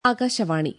ആകാശവാണി.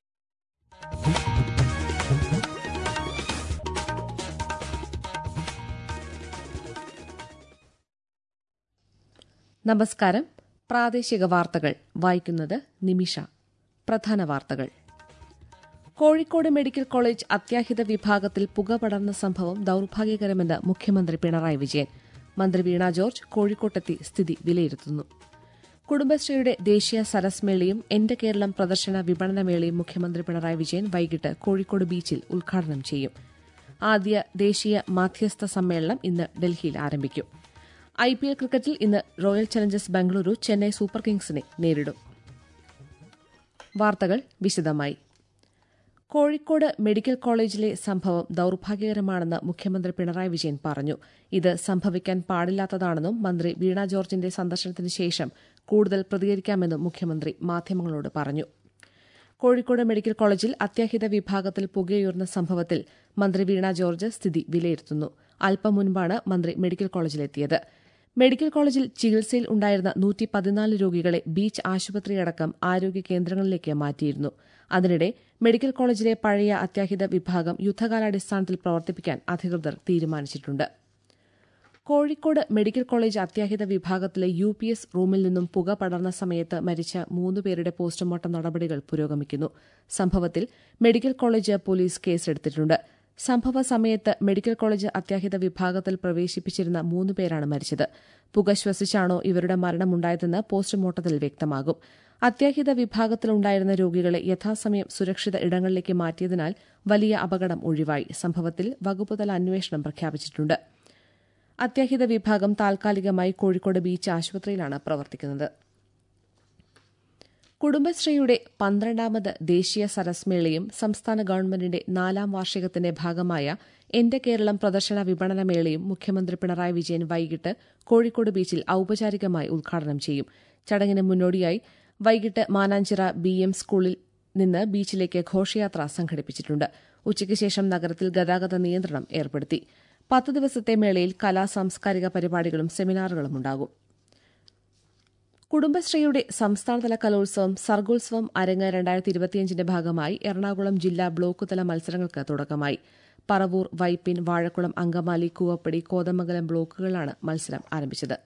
നമസ്കാരം. പ്രാദേശിക വാർത്തകൾ വായിക്കുന്നത് നിമിഷ. പ്രധാന വാർത്തകൾ. കോഴിക്കോട് മെഡിക്കൽ കോളേജ് അത്യാഹിത വിഭാഗത്തിൽ പുക പടർന്ന സംഭവം ദൌർഭാഗ്യകരമെന്ന് മുഖ്യമന്ത്രി പിണറായി വിജയൻ. മന്ത്രി വീണ ജോർജ് കോഴിക്കോട്ടെത്തി സ്ഥിതി വിലയിരുത്തുന്നു. കുടുംബശ്രീയുടെ ദേശീയ സരസ് മേളയും എന്റെ കേരളം പ്രദർശന വിപണന മേളയും മുഖ്യമന്ത്രി പിണറായി വിജയൻ വൈകിട്ട് കോഴിക്കോട് ബീച്ചിൽ ഉദ്ഘാടനം ചെയ്യും. ആദ്യ ദേശീയ മാധ്യസ്ഥ സമ്മേളനം ഇന്ന് ഡൽഹിയിൽ ആരംഭിക്കും. IPL ക്രിക്കറ്റിൽ ഇന്ന് royal challengers Bengaluru Chennai super കിങ്സിനെ നേരിടും. വാർത്തകൾ വിശദമായി. കോഴിക്കോട് മെഡിക്കൽ കോളേജിലെ സംഭവം ദൌർഭാഗ്യകരമാണെന്ന് മുഖ്യമന്ത്രി പിണറായി വിജയൻ പറഞ്ഞു. ഇത് സംഭവിക്കാൻ പാടില്ലാത്തതാണെന്നും മന്ത്രി വീണ ജോർജിന്റെ സന്ദർശനത്തിന് ശേഷം കൂടുതൽ പ്രതികരിക്കാമെന്നും മുഖ്യമന്ത്രി മാധ്യമങ്ങളോട് പറഞ്ഞു. കോഴിക്കോട് മെഡിക്കൽ കോളേജിൽ അത്യാഹിത വിഭാഗത്തിൽ പുകയുയർന്ന സംഭവത്തിൽ മന്ത്രി വീണ ജോർജ് സ്ഥിതി വിലയിരുത്തുന്നു. അല്പം മുൻപാണ് മന്ത്രി മെഡിക്കൽ കോളേജിലെത്തിയത്. മെഡിക്കൽ കോളേജിൽ ചികിത്സയിൽ ഉണ്ടായിരുന്ന 114 രോഗികളെ ബീച്ച് ആശുപത്രിയടക്കം ആരോഗ്യ കേന്ദ്രങ്ങളിലേക്ക് മാറ്റിയിരുന്നു. അതിനിടെ മെഡിക്കൽ കോളേജിലെ പഴയ അത്യാഹിത വിഭാഗം യുദ്ധകാലാടിസ്ഥാനത്തിൽ പ്രവർത്തിപ്പിക്കാൻ അധികൃതർ തീരുമാനിച്ചിട്ടുണ്ട്. കോഴിക്കോട് മെഡിക്കൽ കോളേജ് അത്യാഹിത വിഭാഗത്തിലെ UPS റൂമിൽ നിന്നും പുക പടർന്ന സമയത്ത് മരിച്ച 3 പേരുടെ പോസ്റ്റ്മോർട്ടം നടപടികൾ പുരോഗമിക്കുന്നു. സംഭവത്തിൽ മെഡിക്കൽ കോളേജ് പോലീസ് കേസെടുത്തിട്ടുണ്ട്. സംഭവ സമയത്ത് മെഡിക്കൽ കോളേജ് അത്യാഹിത വിഭാഗത്തിൽ പ്രവേശിപ്പിച്ചിരുന്ന 3 പേരാണ് മരിച്ചത്. പുക ശ്വസിച്ചാണോ ഇവരുടെ മരണമുണ്ടായതെന്ന് പോസ്റ്റ്മോർട്ടത്തിൽ വ്യക്തമാകും. അത്യാഹിത വിഭാഗത്തിലുണ്ടായിരുന്ന രോഗികളെ യഥാസമയം സുരക്ഷിത ഇടങ്ങളിലേക്ക് മാറ്റിയതിനാൽ വലിയ അപകടം ഒഴിവായി. സംഭവത്തിൽ വകുപ്പുതല അന്വേഷണം പ്രഖ്യാപിച്ചിട്ടുണ്ട്. അത്യാഹിത വിഭാഗം താൽക്കാലികമായി കോഴിക്കോട് ബീച്ച് ആശുപത്രിയിലാണ് പ്രവർത്തിക്കുന്നത്. കുടുംബശ്രീയുടെ 12ാമത് ദേശീയ സരസ് മേളയും സംസ്ഥാന ഗവൺമെന്റിന്റെ 4ാം വാർഷികത്തിന്റെ ഭാഗമായ എന്റെ കേരളം പ്രദർശന വിപണന മേളയും മുഖ്യമന്ത്രി പിണറായി വിജയൻ വൈകിട്ട് കോഴിക്കോട് ബീച്ചിൽ ഔപചാരികമായി ഉദ്ഘാടനം ചെയ്യും. ചടങ്ങിന് മുന്നോടിയായി വൈകിട്ട് മാനാഞ്ചിറ BM സ്കൂളിൽ നിന്ന് ബീച്ചിലേക്ക് ഘോഷയാത്ര സംഘടിപ്പിച്ചിട്ടുണ്ട്. ഉച്ചയ്ക്ക് ശേഷം നഗരത്തിൽ ഗതാഗത നിയന്ത്രണം ഏർപ്പെടുത്തി. 10 ദിവസത്തെ മേളയിൽ സാംസ്കാരിക പരിപാടികളും സെമിനാറുകളും ഉണ്ടാകും. കുടുംബശ്രീയുടെ സംസ്ഥാനതല കലോത്സവം സർഗോത്സവം അരങ്ങ് 2025ന്റെ ഭാഗമായി എറണാകുളം ജില്ലാ ബ്ലോക്കുതല മത്സരങ്ങൾക്ക് തുടക്കമായി. പറവൂർ, വൈപ്പിൻ, വാഴക്കുളം, അങ്കമാലി, കൂവപ്പടി, കോതമംഗലം ബ്ലോക്കുകളിലാണ് മത്സരം ആരംഭിച്ചത്.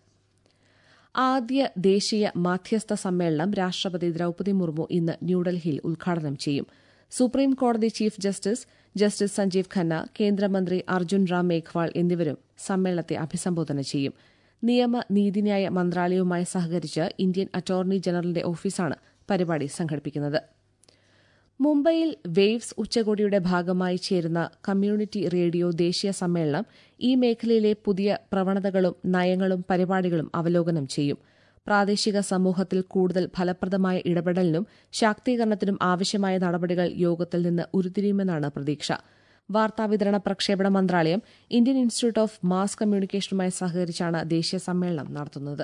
ആദ്യ ദേശീയ മാധ്യസ്ഥ സമ്മേളനം രാഷ്ട്രപതി ദ്രൌപദി മുർമു ഇന്ന് ന്യൂഡൽഹിയിൽ ഉദ്ഘാടനം ചെയ്യും. സുപ്രീം കോടതി ചീഫ് ജസ്റ്റിസ് സഞ്ജീവ് ഖന്ന, കേന്ദ്രമന്ത്രി അർജുൻ റാം മേഘ്വാൾ എന്നിവരും സമ്മേളനത്തെ അഭിസംബോധന ചെയ്യും. നിയമ നീതിന്യായ മന്ത്രാലയവുമായി സഹകരിച്ച് ഇന്ത്യൻ അറ്റോർണി ജനറലിന്റെ ഓഫീസാണ് പരിപാടി സംഘടിപ്പിക്കുന്നത്. മുംബൈയിൽ വേവ്സ് ഉച്ചകോടിയുടെ ഭാഗമായി ചേരുന്ന കമ്മ്യൂണിറ്റി റേഡിയോ ദേശീയ സമ്മേളനം ഈ മേഖലയിലെ പുതിയ പ്രവണതകളും നയങ്ങളും പരിപാടികളും അവലോകനം ചെയ്യും. പ്രാദേശിക സമൂഹത്തിൽ കൂടുതൽ ഫലപ്രദമായ ഇടപെടലിനും ശാക്തീകരണത്തിനും ആവശ്യമായ നടപടികൾ യോഗത്തിൽ നിന്ന് ഉരുത്തിരിയുമെന്നാണ് പ്രതീക്ഷ. വാർത്താവിതരണ പ്രക്ഷേപണ മന്ത്രാലയം ഇന്ത്യൻ ഇൻസ്റ്റിറ്റ്യൂട്ട് ഓഫ് മാസ് കമ്മ്യൂണിക്കേഷനുമായി സഹകരിച്ചാണ് ദേശീയ സമ്മേളനം നടത്തുന്നത്.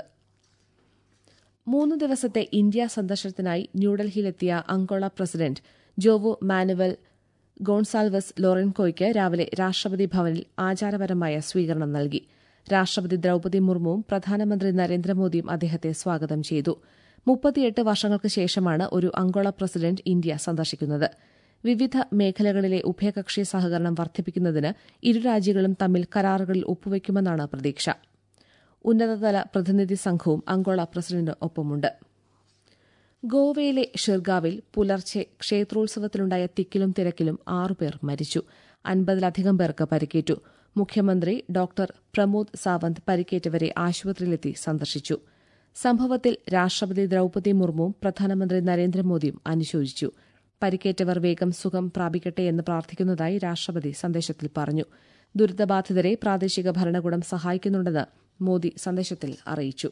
3 ദിവസത്തെ ഇന്ത്യ സന്ദർശനത്തിനായി ന്യൂഡൽഹിയിലെത്തിയ Angola president Joao Manuel Goncalves ലോറൻകോയ്ക്ക് രാവിലെ രാഷ്ട്രപതി ഭവനിൽ ആചാരപരമായ സ്വീകരണം നൽകി. രാഷ്ട്രപതി ദ്രൌപദി മുർമുവും പ്രധാനമന്ത്രി നരേന്ദ്രമോദിയും അദ്ദേഹത്തെ സ്വാഗതം ചെയ്തു. 38 വർഷങ്ങൾക്ക് ശേഷമാണ് ഒരു അംഗോള പ്രസിഡന്റ് ഇന്ത്യ സന്ദർശിക്കുന്നത്. വിവിധ മേഖലകളിലെ ഉഭയകക്ഷി സഹകരണം വർദ്ധിപ്പിക്കുന്നതിന് ഇരു രാജ്യങ്ങളും തമ്മിൽ കരാറുകളിൽ ഒപ്പുവയ്ക്കുമെന്നാണ് പ്രതീക്ഷ. ഉന്നതതല പ്രതിനിധി സംഘവും അംഗോള പ്രസിഡന്റിന് ഒപ്പമുണ്ട്. ഗോവയിലെ ഷിർഗാവിൽ പുലർച്ചെ ക്ഷേത്രോത്സവത്തിലുണ്ടായ തിക്കിലും തിരക്കിലും 6 പേർ മരിച്ചു. 50-ലധികം പേർക്ക് പരിക്കേറ്റു. മുഖ്യമന്ത്രി ഡോക്ടർ പ്രമോദ് സാവന്ത് പരിക്കേറ്റവരെ ആശുപത്രിയിലെത്തി സന്ദർശിച്ചു. സംഭവത്തിൽ രാഷ്ട്രപതി ദ്രൌപദി മുർമുവും പ്രധാനമന്ത്രി നരേന്ദ്രമോദിയും അനുശോചിച്ചു. പരിക്കേറ്റവർ വേഗം സുഖം പ്രാപിക്കട്ടെയെന്ന് പ്രാർത്ഥിക്കുന്നതായി രാഷ്ട്രപതി സന്ദേശത്തിൽ പറഞ്ഞു. ദുരിതബാധിതരെ പ്രാദേശിക ഭരണകൂടം സഹായിക്കുന്നുണ്ടെന്ന് മോദി സന്ദേശത്തിൽ അറിയിച്ചു.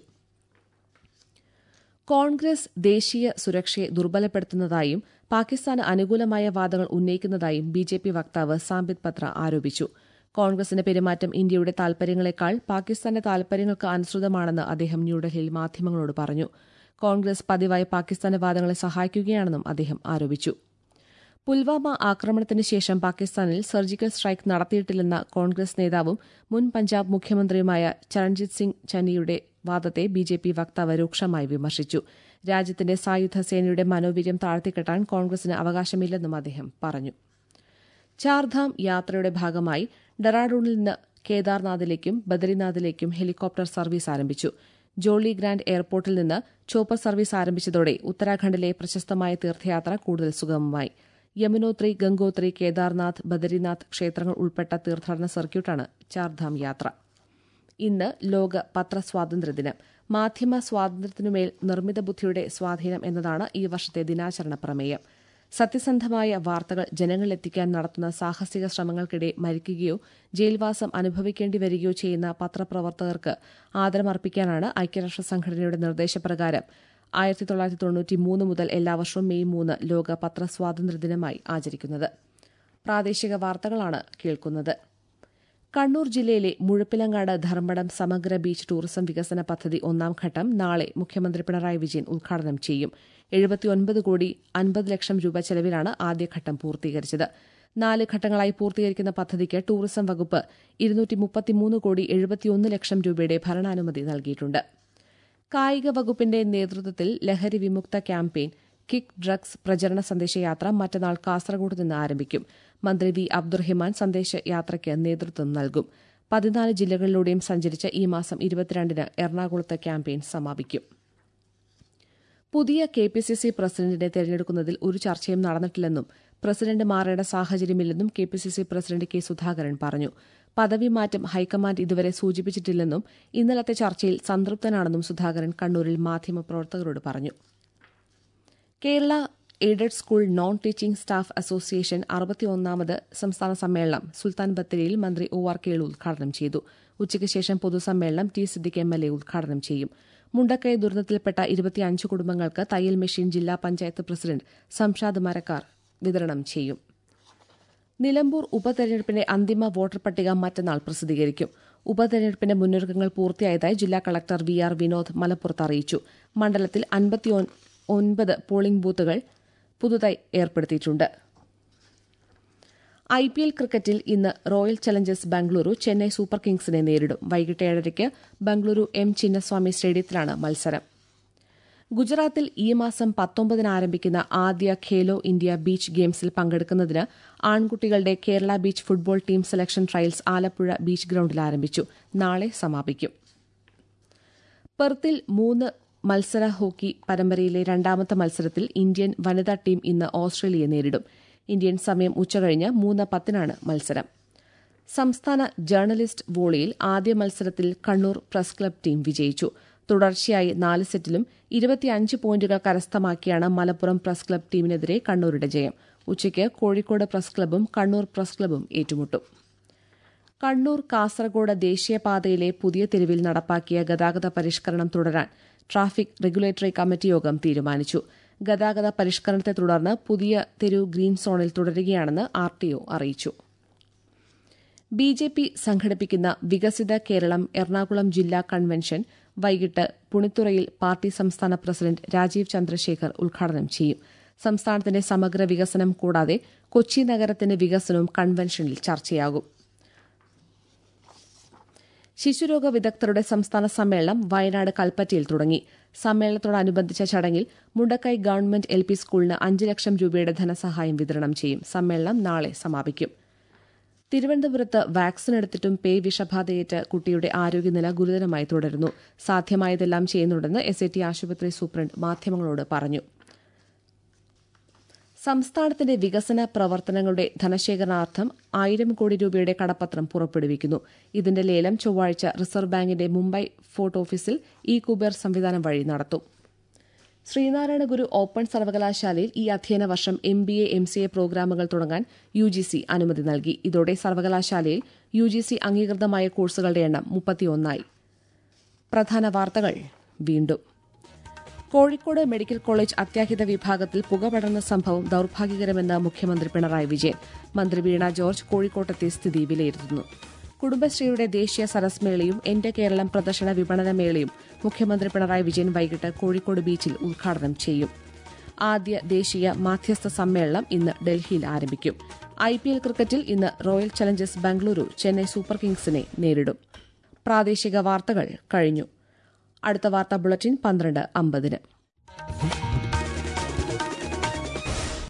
കോൺഗ്രസ് ദേശീയ സുരക്ഷയെ ദുർബലപ്പെടുത്തുന്നതായും പാകിസ്ഥാന് അനുകൂലമായ വാദങ്ങൾ ഉന്നയിക്കുന്നതായും BJP വക്താവ് സാംബിത് പത്ര ആരോപിച്ചു. കോൺഗ്രസിന്റെ പെരുമാറ്റം ഇന്ത്യയുടെ താൽപര്യങ്ങളെക്കാൾ പാകിസ്ഥാന്റെ താൽപര്യങ്ങൾക്ക് അനുസൃതമാണെന്ന് അദ്ദേഹം ന്യൂഡൽഹിയിൽ മാധ്യമങ്ങളോട് പറഞ്ഞു. കോൺഗ്രസ് പതിവായി പാകിസ്ഥാന്റെ വാദങ്ങളെ സഹായിക്കുകയാണെന്നും അദ്ദേഹം ആരോപിച്ചു. പുൽവാമ ആക്രമണത്തിന് ശേഷം പാകിസ്ഥാനിൽ സർജിക്കൽ സ്ട്രൈക്ക് നടത്തിയിട്ടില്ലെന്ന കോൺഗ്രസ് നേതാവും മുൻ പഞ്ചാബ് മുഖ്യമന്ത്രിയുമായ ചരൺജിത് സിംഗ് ചന്നിയുടെ വാദത്തെ BJP വക്താവ് രൂക്ഷമായി വിമർശിച്ചു. രാജ്യത്തിന്റെ സായുധ സേനയുടെ മനോവീര്യം താഴ്ത്തിക്കെട്ടാൻ കോൺഗ്രസിന് അവകാശമില്ലെന്നും അദ്ദേഹം പറഞ്ഞു. ചാർധാം യാത്രയുടെ ഭാഗമായി ഡെറാഡൂണിൽ നിന്ന് കേദാർനാഥിലേക്കും ബദരിനാഥിലേക്കും ഹെലികോപ്റ്റർ സർവീസ് ആരംഭിച്ചു. ജോളി ഗ്രാന്റ് എയർപോർട്ടിൽ നിന്ന് ചോപ്പർ സർവീസ് ആരംഭിച്ചതോടെ ഉത്തരാഖണ്ഡിലെ പ്രശസ്തമായ തീർത്ഥയാത്ര കൂടുതൽ സുഗമമായി. യമുനോത്രി, ഗംഗോത്രി, കേദാർനാഥ്, ബദരിനാഥ് ക്ഷേത്രങ്ങൾ ഉൾപ്പെട്ട തീർത്ഥാടന സർക്യൂട്ടാണ് ചാർധാം യാത്ര. ഇന്ന് ലോക പത്രസ്വാതന്ത്ര്യ ദിനം. മാധ്യമ സ്വാതന്ത്ര്യത്തിനുമേൽ നിർമ്മിത ബുദ്ധിയുടെ സ്വാധീനം എന്നതാണ് ഈ വർഷത്തെ ദിനാചരണ പ്രമേയം. സത്യസന്ധമായ വാർത്തകൾ ജനങ്ങളിലെത്തിക്കാൻ നടത്തുന്ന സാഹസിക ശ്രമങ്ങൾക്കിടെ മരിക്കുകയോ ജയിൽവാസം അനുഭവിക്കേണ്ടി വരികയോ ചെയ്യുന്ന പത്രപ്രവർത്തകർക്ക് ആദരമർപ്പിക്കാനാണ് ഐക്യരാഷ്ട്രസംഘടനയുടെ നിർദ്ദേശപ്രകാരം 1993 മുതൽ എല്ലാ വർഷവും മെയ് 3 ലോക പത്രസ്വാതന്ത്ര്യ ദിനമായി ആചരിക്കുന്നത്. പ്രാദേശിക വാർത്തകളാണ് കേൾക്കുന്നത്. കണ്ണൂർ ജില്ലയിലെ മുഴപ്പിലങ്ങാട് ധർമ്മടം സമഗ്ര ബീച്ച് ടൂറിസം വികസന പദ്ധതി 1ാം ഘട്ടം നാളെ മുഖ്യമന്ത്രി പിണറായി വിജയൻ ഉദ്ഘാടനം ചെയ്യും. 79 കോടി 50 ലക്ഷം രൂപ ചെലവിലാണ് ആദ്യഘട്ടം പൂർത്തീകരിച്ചത്. 4 ഘട്ടങ്ങളായി പൂർത്തീകരിക്കുന്ന പദ്ധതിക്ക് ടൂറിസം വകുപ്പ് 233 കോടി 71 ലക്ഷം രൂപയുടെ ഭരണാനുമതി നൽകിയിട്ടുണ്ട്. കായിക വകുപ്പിന്റെ നേതൃത്വത്തിൽ ലഹരി വിമുക്ത ക്യാമ്പയിൻ കിക്ക് ഡ്രഗ്സ് പ്രചരണ സന്ദേശയാത്ര മറ്റന്നാൾ കാസർഗോഡ് നിന്ന് ആരംഭിക്കും. മന്ത്രി വി അബ്ദുറഹിമാൻ സന്ദേശയാത്രയ്ക്ക് നേതൃത്വം നൽകും. 14 ജില്ലകളിലൂടെയും സഞ്ചരിച്ച് ഈ മാസം 22-ന് എറണാകുളത്ത് ക്യാമ്പയിൻ സമാപിക്കും. പുതിയ കെപിസിസി പ്രസിഡന്റിനെ തെരഞ്ഞെടുക്കുന്നതിൽ ഒരു ചർച്ചയും നടന്നിട്ടില്ലെന്നും പ്രസിഡന്റ് മാറേണ്ട സാഹചര്യമില്ലെന്നും കെപിസിസി പ്രസിഡന്റ് കെ സുധാകരൻ പറഞ്ഞു. പദവി മാറ്റം ഹൈക്കമാൻഡ് ഇതുവരെ സൂചിപ്പിച്ചിട്ടില്ലെന്നും ഇന്നലത്തെ ചർച്ചയിൽ സംതൃപ്തനാണെന്നും സുധാകരൻ കണ്ണൂരിൽ മാധ്യമപ്രവർത്തകരോട് പറഞ്ഞു. Kerala aided school non teaching staff association 61ാമത് സംസ്ഥാന സമ്മേളനം സുൽത്താൻ ബത്തേരിയിൽ മന്ത്രി ഒ.ആർ. കേളു ഉദ്ഘാടനം ചെയ്തു. ഉച്ചയ്ക്ക് ശേഷം പൊതുസമ്മേളനം ടി സിദ്ദിഖ് എം.എൽ.എ. ഉദ്ഘാടനം ചെയ്യും. മുണ്ടക്കൈ ദുരന്തത്തിൽപ്പെട്ട 25 കുടുംബങ്ങൾക്ക് തയ്യൽ മെഷീൻ ജില്ലാ പഞ്ചായത്ത് പ്രസിഡന്റ് സംഷാദ് മരക്കാർ വിതരണം ചെയ്യും. നിലമ്പൂർ ഉപതെരഞ്ഞെടുപ്പിന്റെ അന്തിമ വോട്ടർ പട്ടിക മറ്റന്നാൾ പ്രസിദ്ധീകരിക്കും. ഉപതെരഞ്ഞെടുപ്പിന്റെ മുന്നൊരുക്കങ്ങൾ പൂർത്തിയായതായി ജില്ലാ കളക്ടർ വി ആർ വിനോദ് മലപ്പുറത്ത് അറിയിച്ചു. മണ്ഡലത്തിൽ 59 പോളിംഗ് ബൂത്തുകൾ പുതുതായി ഏർപ്പെടുത്തിയിട്ടുണ്ട്. IPL ക്രിക്കറ്റിൽ ഇന്ന് royal challengers Bengaluru Chennai super കിങ്സിനെ നേരിടും. വൈകിട്ട് 7:30 ബംഗളൂരു എം ചിന്നസ്വാമി സ്റ്റേഡിയത്തിലാണ് മത്സരം. ഗുജറാത്തിൽ ഈ മാസം 19-ന് ആരംഭിക്കുന്ന ആദ്യ ഖേലോ ഇന്ത്യ ബീച്ച് ഗെയിംസിൽ പങ്കെടുക്കുന്നതിന് ആൺകുട്ടികളുടെ Kerala beach football team selection trials Alappuzha beach ഗ്രൌണ്ടിൽ ആരംഭിച്ചു. നാളെ സമാപിക്കും. പെർത്തിൽ 3 മത്സര ഹോക്കി പരമ്പരയിലെ 2ാമത്തെ മത്സരത്തിൽ ഇന്ത്യൻ വനിതാ ടീം ഇന്ന് ഓസ്ട്രേലിയയെ നേരിടും. ഇന്ത്യൻ സമയം ഉച്ചകഴിഞ്ഞ് 3:10-നാണ് മത്സരം. സംസ്ഥാന ജേർണലിസ്റ്റ് വോളിയിൽ ആദ്യ മത്സരത്തിൽ കണ്ണൂർ പ്രസ് ക്ലബ് ടീം വിജയിച്ചു. തുടർച്ചയായി 4 സെറ്റിലും 25 പോയിന്റുകൾ കരസ്ഥമാക്കിയാണ് മലപ്പുറം പ്രസ് ക്ലബ് ടീമിനെതിരെ കണ്ണൂരുടെ ജയം. ഉച്ചയ്ക്ക് കോഴിക്കോട് പ്രസ് ക്ലബും കണ്ണൂർ പ്രസ് ക്ലബും ഏറ്റുമുട്ടും. കണ്ണൂർ കാസർഗോഡ് ദേശീയപാതയിലെ പുതിയ തെരുവിൽ നടപ്പാക്കിയ ഗതാഗത പരിഷ്കരണം തുടരാൻ ട്രാഫിക് റെഗുലേറ്ററി കമ്മിറ്റി യോഗം തീരുമാനിച്ചു. ഗതാഗത പരിഷ്കരണത്തെ തുടർന്ന് പുതിയ തെരു ഗ്രീൻ സോണിൽ തുടരുകയാണെന്ന് RTO അറിയിച്ചു. BJP സംഘടിപ്പിക്കുന്ന വികസിത കേരളം എറണാകുളം ജില്ലാ കൺവെൻഷൻ വൈകിട്ട് പുണിത്തുറയിൽ പാർട്ടി സംസ്ഥാന പ്രസിഡന്റ് രാജീവ് ചന്ദ്രശേഖർ ഉദ്ഘാടനം ചെയ്യും. സംസ്ഥാനത്തിന്റെ സമഗ്ര വികസനം കൂടാതെ കൊച്ചി നഗരത്തിന്റെ വികസനവും കൺവെൻഷനിൽ ചർച്ചയാകും. ശിശുരോഗ വിദഗ്ധരുടെ സംസ്ഥാന സമ്മേളനം വയനാട് കൽപ്പറ്റയിൽ തുടങ്ങി. സമ്മേളനത്തോടനുബന്ധിച്ച ചടങ്ങിൽ മുണ്ടക്കൈ ഗവൺമെന്റ് LP സ്കൂളിന് 5 ലക്ഷം രൂപയുടെ ധനസഹായം വിതരണം ചെയ്യും. സമ്മേളനം നാളെ സമാപിക്കും. തിരുവനന്തപുരത്ത് വാക്സിൻ എടുത്തിട്ടും വിഷബാധയേറ്റ് കുട്ടിയുടെ ആരോഗ്യനില ഗുരുതരമായി തുടരുന്നു. സാധ്യമായതെല്ലാം ചെയ്യുന്നുണ്ടെന്ന് SAT ആശുപത്രി സൂപ്രണ്ട് മാധ്യമങ്ങളോട് പറഞ്ഞു. സംസ്ഥാനത്തിന്റെ വികസന പ്രവർത്തനങ്ങളുടെ ധനശേഖരണാർത്ഥം 1000 കോടി രൂപയുടെ കടപ്പത്രം പുറപ്പെടുവിക്കുന്നു. ഇതിന്റെ ലേലം ചൊവ്വാഴ്ച റിസർവ് ബാങ്കിന്റെ മുംബൈ ഫോർട്ട് ഓഫീസിൽ ഇ-കുബേർ സംവിധാനം വഴി നടത്തും. ശ്രീനാരായണ ഗുരു ഓപ്പൺ സർവകലാശാലയിൽ ഈ അധ്യയന വർഷം MBA MCA പ്രോഗ്രാമുകൾ തുടങ്ങാൻ UGC അനുമതി നൽകി. ഇതോടെ സർവകലാശാലയിൽ UGC അംഗീകൃതമായ കോഴ്സുകളുടെ എണ്ണം 31ആയി. പ്രധാന വാർത്തകൾ വീണ്ടും. കോഴിക്കോട് മെഡിക്കൽ കോളേജ് അത്യാഹിത വിഭാഗത്തിൽ പുകപടർന്ന സംഭവം ദൌർഭാഗ്യകരമെന്ന് മുഖ്യമന്ത്രി പിണറായി വിജയൻ. മന്ത്രി വീണ ജോർജ് കോഴിക്കോട്ടെത്തി സ്ഥിതി വിലയിരുത്തുന്നു. കുടുംബശ്രീയുടെ ദേശീയ സരസ് മേളയും എന്റെ കേരളം പ്രദർശന വിപണന മേളയും മുഖ്യമന്ത്രി പിണറായി വിജയൻ വൈകിട്ട് കോഴിക്കോട് ബീച്ചിൽ ഉദ്ഘാടനം ചെയ്യും. ആദ്യ ദേശീയ മാധ്യസ്ഥ സമ്മേളനം ഇന്ന് ഡൽഹിയിൽ ആരംഭിക്കും. IPL ക്രിക്കറ്റിൽ ഇന്ന് royal challengers Bengaluru Chennai super കിങ്സിനെ നേരിടും. പ്രാദേശിക വാർത്തകൾ കഴിഞ്ഞു. അടുത്ത വാർത്താ ബുള്ളറ്റിൻ 12:50-ന്.